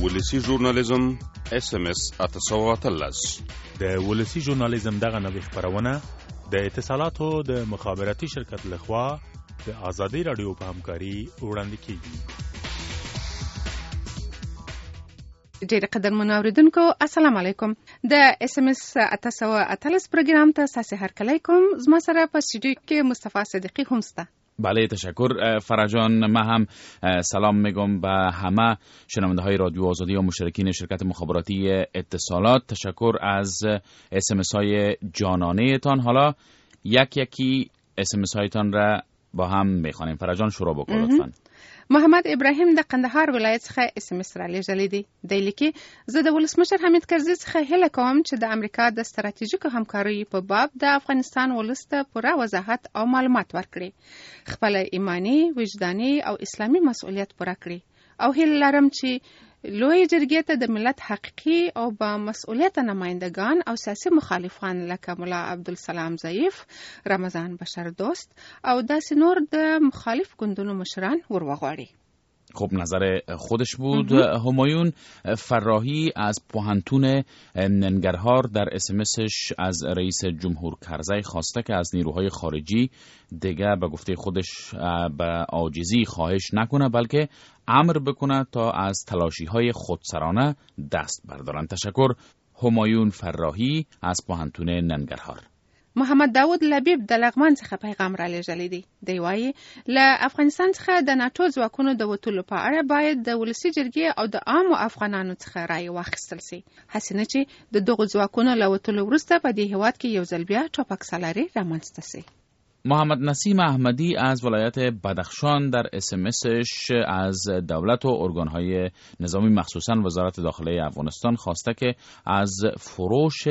ولسی ژورنالیزم SMS 813 د ولسی ژورنالیزم دغه نوې خپرونه د اتصالاتو د مخابراتي شرکت لخوا د آزادۍ رادیو په همکاري وړاندې کیږي. ډېر قدرمن اوریدونکو السلام علیکم. د SMS 813 پروګرام ته تاسو هرکلی کوم. زما سره په استودیو کې مصطفی صدیقی هم سته. بله تشکر فرجان. من هم سلام میگم به همه شنونده های رادیو آزادی و مشترکین شرکت مخابراتی اتصالات. تشکر از SMS های جانانه تان. حالا یکی SMS هایتان را با هم میخوانیم. فرجان شروع بکن لطفاً. محمد ابراهیم د قندهار ولایت څخه SMS را لېږلی دی. دی لیکي زه د ولسمشر حمید کرزي څخه هیله کوم چې د امریکا د ستراتیژیکو همکاریو په باب د افغانستان ولس ته پوره وضاحت او معلومات ورکړي، خپل ایمانی، وجداني او اسلامي مسؤلیت پوره کړي او هیله لرم چې لوی جرګې ته د ملت حقیقي او با مسؤلیت نمایندگان او سیاسي مخالفان لکه ملا عبدالسلام ضعیف، رمضان بشر دوست او داسې نور د مخالف گوندونو مشران وروغواړي. خب نظر خودش بود. همایون فراهی از پوهنتون ننگرهار در SMSش از رئیس جمهور کرزی خواسته که از نیروهای خارجی دیگه به گفته خودش به عاجزی خواهش نکنه بلکه امر بکنه تا از تلاشی‌های خودسرانه دست بردارن. تشکر. همایون فراهی از پوهنتون ننگرهار. محمد داود لبیب د لغمان څخه پیغام را لېږلی دی. دی وایي له افغانستان څخه د ناټو ځواکونو د وتلو په اړه باید د ولسي جرګې او د عامو افغانانو څخه رایې واخیستل سي، هسې نه چې د دغو ځواکونو له وتلو وروسته په دې هېواد کې یو ځل بیا ټوپکسالاري رامنځته سي. محمد نسیم احمدی از ولایت بدخشان در SMSش از دولت و ارگانهای نظامی مخصوصاً وزارت داخله افغانستان خواسته که از فروش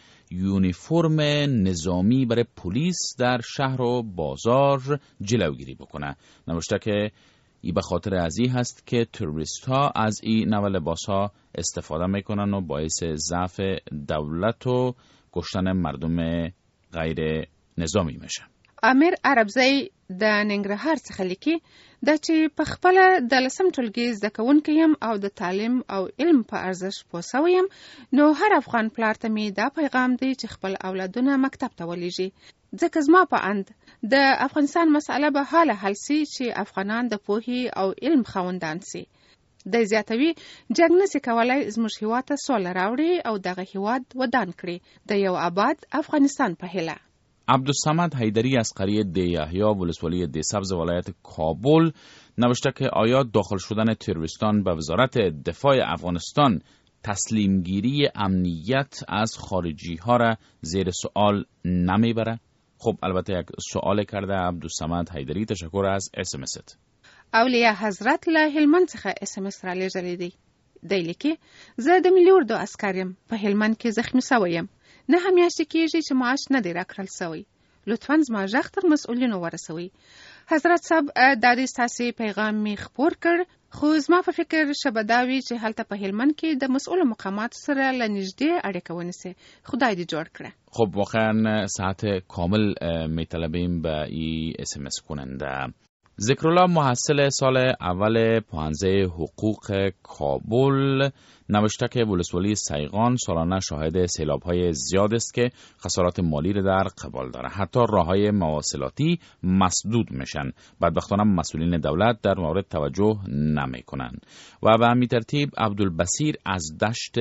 یونیفرم نظامی برای پلیس در شهر و بازار جلوگیری بکنه. نوشته که ای به خاطر ازی هست که تروریست ها از این نوع لباس ها استفاده میکنن و باعث ضعف دولت و کشتن مردم غیر نظامی میشه. امیر عربزی د ننګرهار څخه لیکي دا چې په خپل د لسم ټولګي زده کوونکی یم او د تعلیم او علم په ارزښت پوه سوی یم، نو هر افغان پلار ته مې دا پیغام دی چې خپل اولادونه مکتب ته ولیږي، ځکه زما په اند د افغانستان مسئله به حل سي چې افغانان د پوهې او علم خاوندان سي. د زیاتوي جنګ نسي کولای زموږ هیواد ته سوله راوړي او دغه هیواد ودان کړي د یو آباد افغانستان په هیله. عبدالصمد حیدری از قریه دی یحیی ولسوالی دی سبز ولایت کابل نوشته که آیا داخل شدن تروریستان به وزارت دفاع افغانستان تسلیمگیری امنیت از خارجی ها را زیر سوال نمیبره؟ خب البته یک سوال کرده عبدالصمد حیدری. تشکر از SMSت. اولیاء حضرت له هلمند څخه SMS را لېږلی دی. دی لیکي زه د ملي اردو عسکر یم، په هلمند کې زخمي سوی یم، نه میاشتې کېږي چې معاش نه دی راکړل سوی. لطفاً زما غږ تر مسؤلینو ورسوئ. حضرت صاحب دا د ستاسې پیغام می خپور کړ، خو زما په فکر شبه دا وي چې هلته په هلمند کې د مسؤلو مقاماتو سره له نږدې اړیکه ونیسي. خدای دې جوړ کړه. خب واقعا ساعت کامل میطلبیم به این SMS کننده. ذکرالله محصل سال اول پانزه حقوق کابل نوشته که ولسوالی سیغان سالانه شاهد سیلاب‌های زیاد است که خسارات مالی را در قبال داره. حتی راه‌های مواصلاتی مسدود میشن. بدبختانه مسئولین دولت در مورد توجه نمیکنن. و به همین ترتیب عبدالبصیر از دشت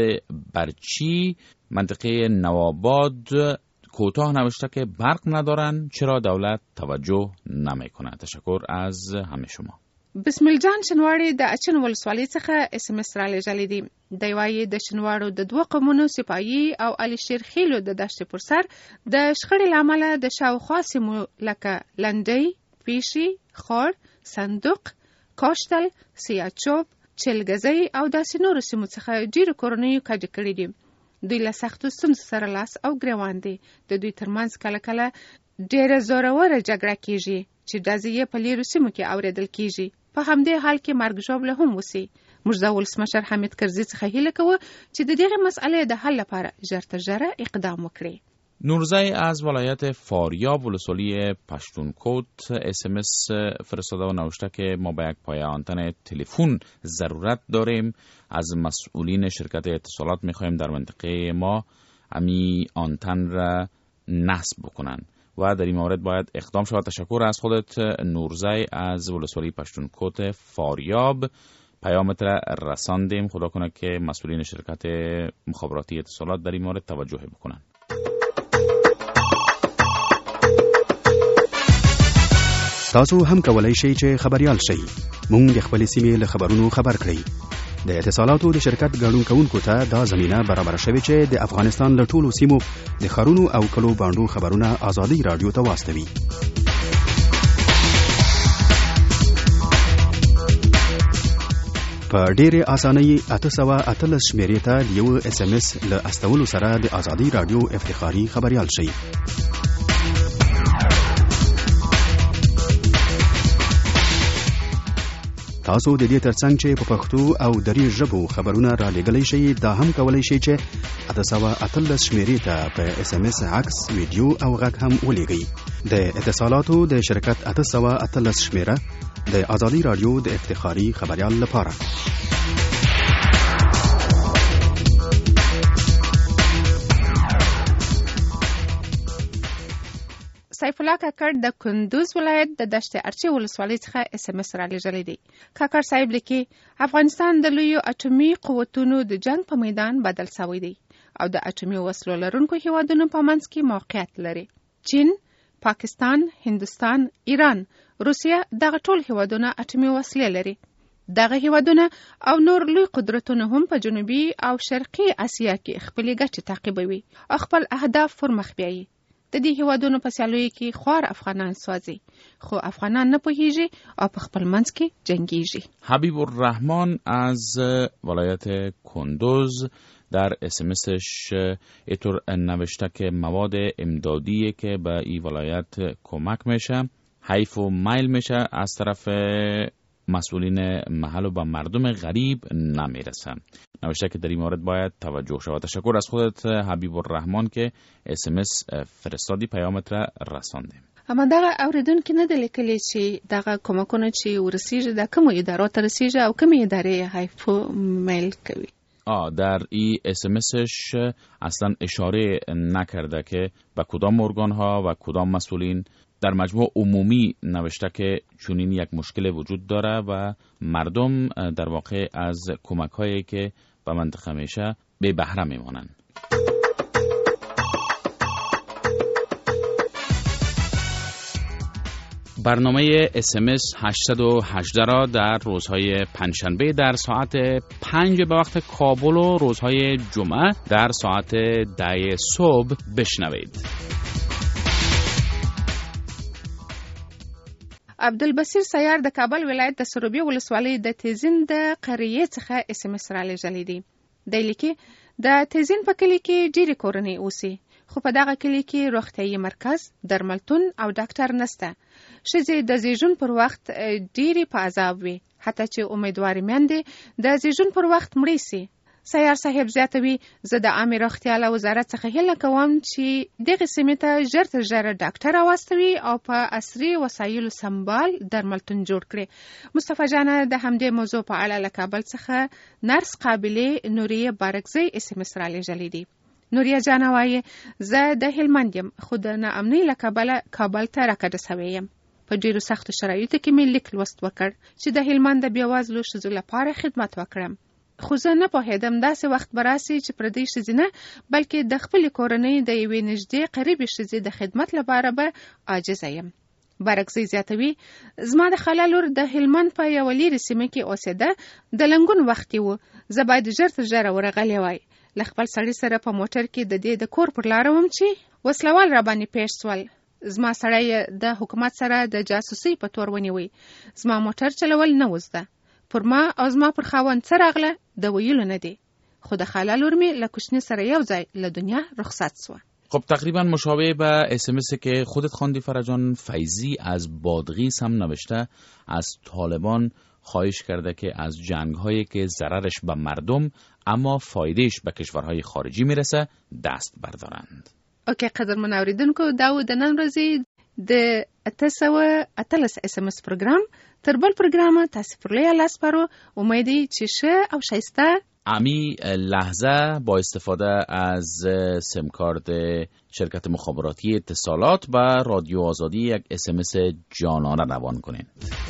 برچی منطقه نوآباد کوتاه نوشته که برق ندارن، چرا دولت توجه نمیکنه؟ تشکر از همه شما. بسم الله جان شنواری د اچن ولسوالی څخه SMS را لېږلی دی. دی وایي د شنوارو د دوه قومونو سپایي او علي شیر خیلو د دشت پر سر د شخړې له امله د شاوخوا سیمو لکه لنډۍ، پیشي، خور، صندوق، کاشتل، سیاچوب، چلګزی او داسې نورو سیمو څخه ډېرو کورنیو کډې کړي دي. دوی له سختو ستونزو سره لاس او ګریوان دي. د دوی ترمنځ کله کله ډېره زوروره جګړه کیږي چې ډزې یې په لیرو سیمو کې اورېدل کیږي. په همدې حال کې مرګ ژوبله هم وسی. موږ د ولسمشر حمید کرزي څخه هیله کوو چې د دغه مسئلې د حل لپاره ژر تر ژره اقدام وکړي. نورزی از ولایت فاریاب ولسوالی پشتونکوت SMS فرستاده و نوشته که ما به یک پایه آنتن تلفن ضرورت داریم. از مسئولین شرکت اتصالات میخوایم در منطقه ما امی آنتن را نصب بکنن و در این مورد باید اقدام شود. تشکر از خودت نورزی از ولسوالی پشتونکوت فاریاب. پیامت را رساندیم. خدا کنه که مسئولین شرکت مخابراتی اتصالات در این مورد توجه بکنن. تاسو هم کولای شئ چې خبريال شئ. مونږ د خپل سیمې له خبرونو خبر کړئ. د اتصالاتو د شرکت ګډون کوونکو ته دا زمينه برابر شوه چې د افغانستان له ټولو سیمو د خارونو او کلو باندې خبرونه آزادي رادیو ته واستوي. په ډېره اسانۍ 818 شمیرې ته د یو SMS له استولو سره د آزادي رادیو افتخاري خبريال شئ. تاسو د دې ترڅنګ چې په پښتو او دري ژبو خبرونه را لګلای شئ دا هم کولای شئ چې 818 شمیرې ته په SMS عکس ویډیو او غږ هم ولېږئ. د اتصالاتو د شرکت 818 شمیره د آزادي رادیو د افتخاري خبريال لپاره. سیف الله کاکړ د کندوز ولایت د دشت ارچي ولسوالۍ څخه SMS را لېږلی دی. کاکړ صاحب لیکي افغانستان د لویو اټومي قوتونو د جنگ په میدان بدل شوی دی او د اټومي وسلو لرونکو هیوادونو په منځ کې موقعیت لري. چین، پاکستان، هندوستان، ایران، روسیه دغه ټول هیوادونه اټومي وسلې لري. دغه هیوادونه او نور لوی قدرتونه هم په جنوبي او شرقي اسیا کې خپلې ګټې تعقیبوي او خپل اهداف پر مخ بیایي. د دې هیوادونو په سیالیو کې خوار افغانان سوځي، خو افغانان نه پوهیږي او په خپل منځ کې جنگیږي. حبیب الرحمن از ولایت کندوز در SMSش اینطور نوشته که مواد امدادی که به این ولایت کمک میشه حیف و میل میشه از طرف مسئولین محل و به مردم غریب نمیرسه. نوشته که در این مورد باید توجه شود. تشکر از خودت حبیب الرحمن که SMS فرستادی، پیامت را رساندیم. اما دغه اوریدونکو نه د لیکلي چې دغه کومکونه چې ورسیږي د کومو ادارو ته رسیږي او کومې ادارې حیف میل کوي. در این SMSش اصلا اشاره نکرده که به کدام ارگان ها و کدام مسئولین. در مجموع عمومی نوشته که چنین یک مشکل وجود داره و مردم در واقع از کمک هایی که به منطقه میشه به بهره میمانند. برنامه SMS 818 را در روزهای پنجشنبه در ساعت 5 به وقت کابل و روزهای جمعه در ساعت 10 صبح بشنوید. عبدالبصیر سیار د کابل ولایت د سروبي ولسوالۍ د تیزین د قریې څخه SMS را لېږلی دی. دی لیکي د تیزین په کلي کې ډېرې کورنۍ اوسي، خو په دغه کلي کې روغتیايي مرکز، درملتون او ډاکټر نسته. ښځې د زیږون پر وخت ډېرې په عذاب وي، حتی چې امیدوارې میندې د زیږون پر وخت مړې سي. سیار صاحب زیاتوي زه د عامې روغتیا له وزارت څخه هیله کوم چې دغې سیمې ته ژر تر ژره ډاکټر راواستوي او په عصري وسایلو سمبال درملتون جوړ کړي. مصطفی جانه د همدې موضوع په اړه له کابل څخه نرس قابلې نوریه بارکزی SMS را لېږلی دی. نوریه جانه وایي زه د هلمند یم، خو د ناامنۍ له کبله کابل ته راکډه سوی یم. په ډېرو سختو شرایطو کې مې لیک لوست وکړ چې د هلمند د بېوزلو ښځو لپاره خدمت وکړم. خو زه نه پوهېدم داسې وخت به راسي چې پردۍ ښځې نه بلکې د خپلې کورنۍ د یوې نږدې قریبې ښځې د خدمت لپاره به عاجزه یم. بارکزی زیاتوي زما د خاله لور د هلمند په یوه لیرې سیمه کې اوسېده، د لنګون وخت و، زه باید ژر تر ژره ورغلی وای. له خپل سړي سره په موټر کې د دې د کور پر لاره وم چې وسلوال را باندې پیښ سول. زما سړی د حکومت سره د جاسوسۍ په تور ونیوی. زما موټر چلول نه وزده، پر ما او زما پر خاوند څه راغله د ویلو نه دی، خو د خاله لور مې له کوچني سره یو ځای له دنیا رخصت سوه. خب تقریبا مشابه به SMS که خودت خواندی فرجان، فیضی از بادغیس هم نوشته از طالبان خواهش کرده که از جنگ‌هایی که ضررش به مردم اما فایدهش به کشورهای خارجی میرسه دست بردارند. اوکې قدرمن اوریدونکو دا و د نن ورځې د 813 SMS پروګرام. تر بل پروګرام تاسو پر لیاله سپارو. امیدی چې ښه او شایسته امی لحظه با استفاده از سیم کارت شرکت مخابراتی اتصالات و رادیو آزادی یک SMS جانانه روان کنین.